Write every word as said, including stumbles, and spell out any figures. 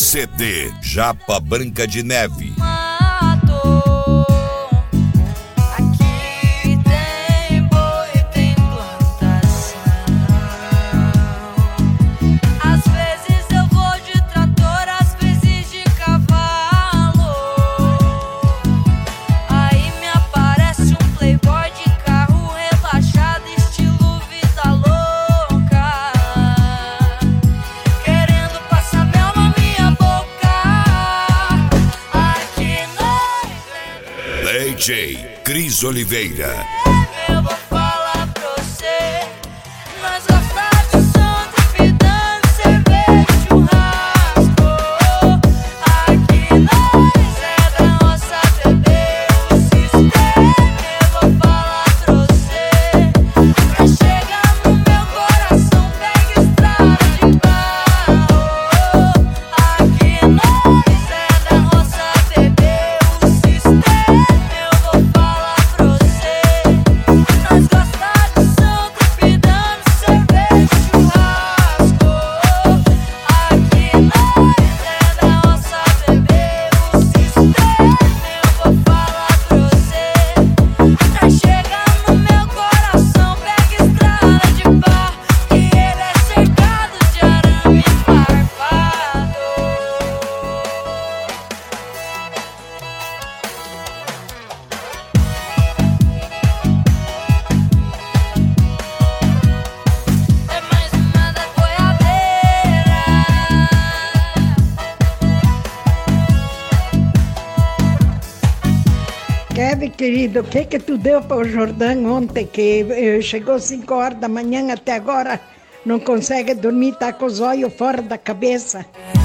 C D Japa Branca de Neve. D J Cris Oliveira. Eu vou falar pra você, nós gostamos de som, trepidando, cerveja, churrasco. Aqui nós é da nossa bebê, o sistema. Eu vou falar pra você, pra chegar no meu coração, pega estrada de barro. Aqui nós é da nossa bebê, o sistema. Kevin, querido, o que que tu deu para o Jordão ontem, que eh, chegou cinco horas da manhã até agora, não consegue dormir, tá com os olhos fora da cabeça?